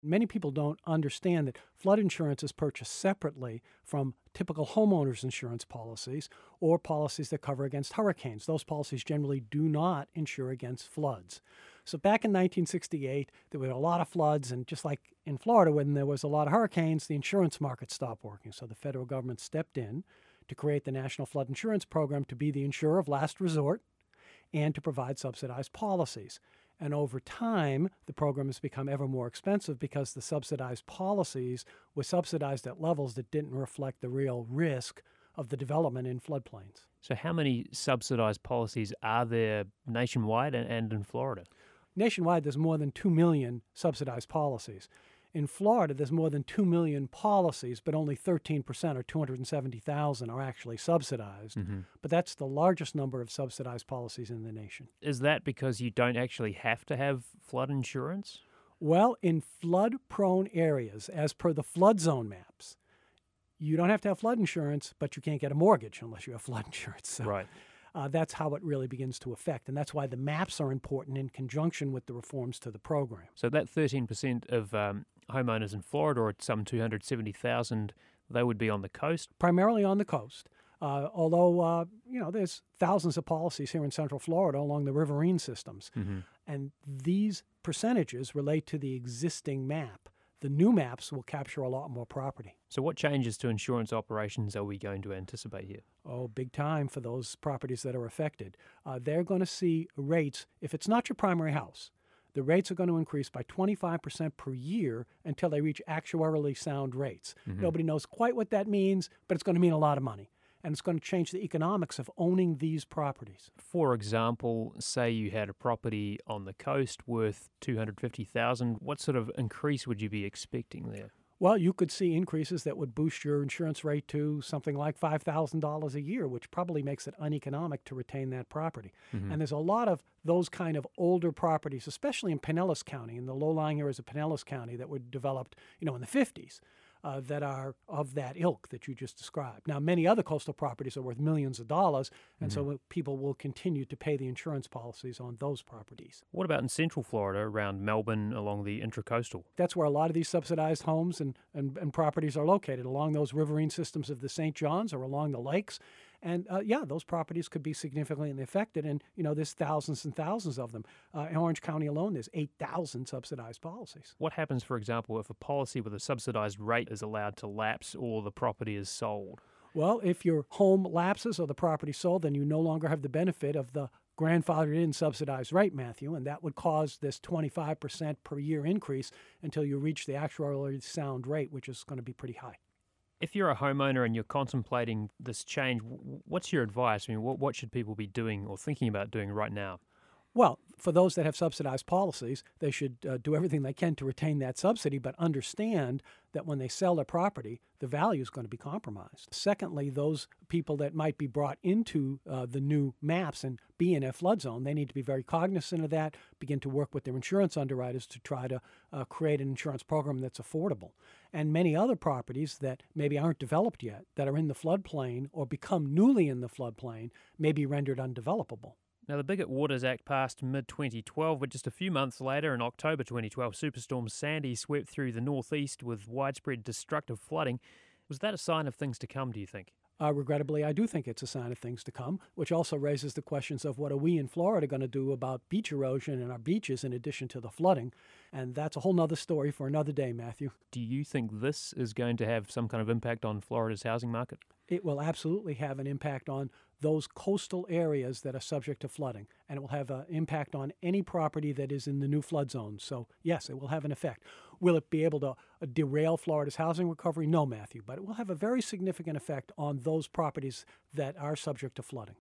Many people don't understand that flood insurance is purchased separately from typical homeowners insurance policies or policies that cover against hurricanes. Those policies generally do not insure against floods. So back in 1968, there were a lot of floods, and just like in Florida, when there was a lot of hurricanes, the insurance market stopped working. So the federal government stepped in to create the National Flood Insurance Program to be the insurer of last resort and to provide subsidized policies. And over time, the program has become ever more expensive because the subsidized policies were subsidized at levels that didn't reflect the real risk of the development in floodplains. So how many subsidized policies are there nationwide and in Florida? Nationwide, there's more than 2 million subsidized policies. In Florida, there's more than 2 million policies, but only 13%, or 270,000, are actually subsidized. But that's the largest number of subsidized policies in the nation. Is that because you don't actually have to have flood insurance? Well, in flood-prone areas, as per the flood zone maps, you don't have to have flood insurance, but you can't get a mortgage unless you have flood insurance. So Right. that's how it really begins to affect. And that's why the maps are important in conjunction with the reforms to the program. So that 13% of homeowners in Florida, or some 270,000, they would be on the coast? Primarily on the coast. Although, there's thousands of policies here in Central Florida along the riverine systems. And these percentages relate to the existing map. The new maps will capture a lot more property. So what changes to insurance operations are we going to anticipate here? Oh, big time for those properties that are affected. They're going to see rates, if it's not your primary house, the rates are going to increase by 25% per year until they reach actuarially sound rates. Nobody knows quite what that means, but it's going to mean a lot of money. And it's going to change the economics of owning these properties. For example, say you had a property on the coast worth $250,000. What sort of increase would you be expecting there? Well, you could see increases that would boost your insurance rate to something like $5,000 a year, which probably makes it uneconomic to retain that property. And there's a lot of those kind of older properties, especially in Pinellas County, in the low-lying areas of Pinellas County that were developed, in the 50s. That are of that ilk that you just described. Now, many other coastal properties are worth millions of dollars, and so people will continue to pay the insurance policies on those properties. What about in Central Florida, around Melbourne, along the Intracoastal? That's where a lot of these subsidized homes and properties are located, along those riverine systems of the St. Johns or along the lakes. And those properties could be significantly affected. And, there's thousands and thousands of them. In Orange County alone, there's 8,000 subsidized policies. What happens, for example, if a policy with a subsidized rate is allowed to lapse or the property is sold? Well, if your home lapses or the property sold, then you no longer have the benefit of the grandfathered in subsidized rate, Matthew, and that would cause this 25% per year increase until you reach the actuarially sound rate, which is going to be pretty high. If you're a homeowner and you're contemplating this change, what's your advice? I mean, what should people be doing or thinking about doing right now? Well, for those that have subsidized policies, they should do everything they can to retain that subsidy, but understand that when they sell their property, the value is going to be compromised. Secondly, those people that might be brought into the new maps and be in a flood zone, they need to be very cognizant of that, begin to work with their insurance underwriters to try to create an insurance program that's affordable. And many other properties that maybe aren't developed yet, that are in the floodplain or become newly in the floodplain, may be rendered undevelopable. Now, the Bigot Waters Act passed mid-2012, but just a few months later, in October 2012, Superstorm Sandy swept through the northeast with widespread destructive flooding. Was that a sign of things to come, do you think? Regrettably, I do think it's a sign of things to come, which also raises the questions of what are we in Florida going to do about beach erosion in our beaches in addition to the flooding. And that's a whole nother story for another day, Matthew. Do you think this is going to have some kind of impact on Florida's housing market? It will absolutely have an impact on those coastal areas that are subject to flooding, and it will have an impact on any property that is in the new flood zone. So, yes, it will have an effect. Will it be able to derail Florida's housing recovery? No, Matthew, but it will have a very significant effect on those properties that are subject to flooding.